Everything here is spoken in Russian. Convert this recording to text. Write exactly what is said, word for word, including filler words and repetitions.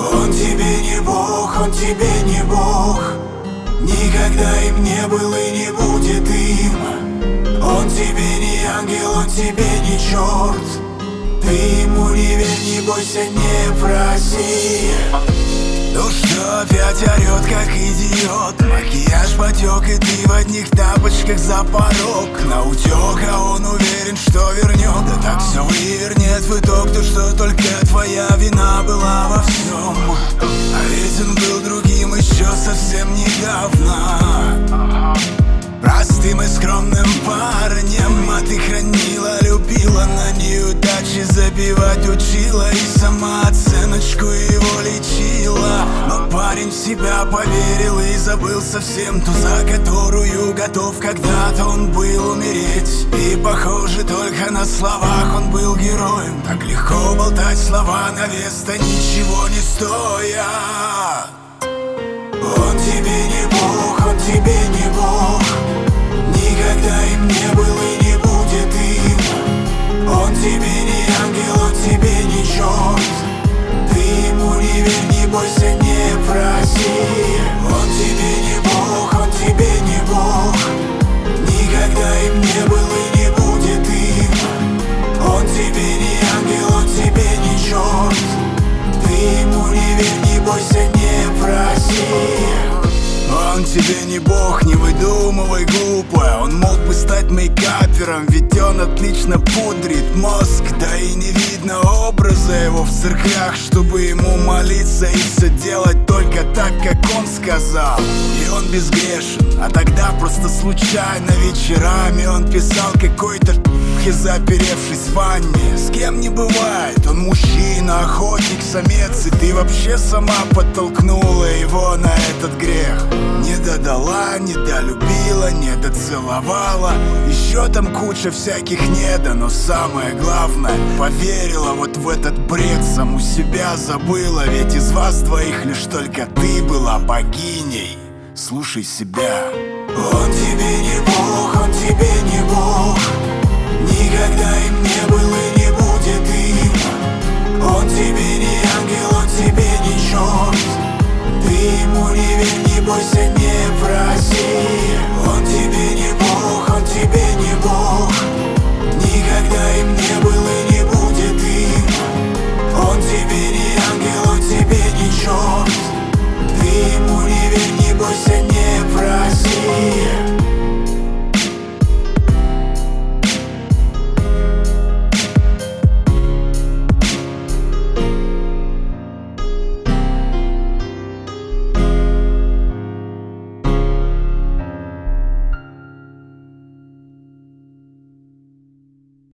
Он тебе не Бог, он тебе не Бог. Никогда им не был и не будет им. Он тебе не ангел, он тебе не черт. Ты ему не верь, не бойся, не проси. Ну что, опять орет, как идиот. Макияж потек, и ты в одних тапочках за порог. Наутек, а он уверен, что вернет. Да так все вывернет в итог, то что только твоя вина была во всем. А ведь он был другим еще совсем недавно, простым и скромным парнем. А ты хранила, любила, на неудачи забивать учила, и самооценочку его лечила. Но парень в себя поверил и забыл совсем ту, за которую готов когда-то он был умереть. И похоже, только на словах он был героем. Так легко болтать слова на вес-то, ничего не стоя. Он тебе не Бог, он тебе не Бог. Никогда им не был и не будет им. Он тебе не ангел, он тебе не черт. Ты ему не верь, не бойся, не проси. Он тебе не Бог, он тебе не Бог. Никогда им не был и не будет им. Он тебе не ангел, он тебе не черт. Ты ему не верь, не бойся, не проси. Он тебе не Бог, не выдумывай глупо. Он мог бы стать мейкапером, ведь он отлично пудрит мозг. Да и не видно образа его в церквях, чтобы ему молиться и все делать только так, как он сказал. И он безгрешен, а тогда просто случайно вечерами он писал какой-то заперевшись в ванне. С кем не бывает, он мужчина, охотник, самец. И ты вообще сама подтолкнула его на этот грех. Не додала, не долюбила, не доцеловала. Еще там куча всяких недо, но самое главное, поверила вот в этот бред, саму себя забыла. Ведь из вас двоих лишь только ты была богиней. Слушай себя. Он тебе не Бог, он тебе не Бог. Никогда им не был и не будет им. Он тебе не ангел, он тебе не черт. Ты ему не верь, не бойся, не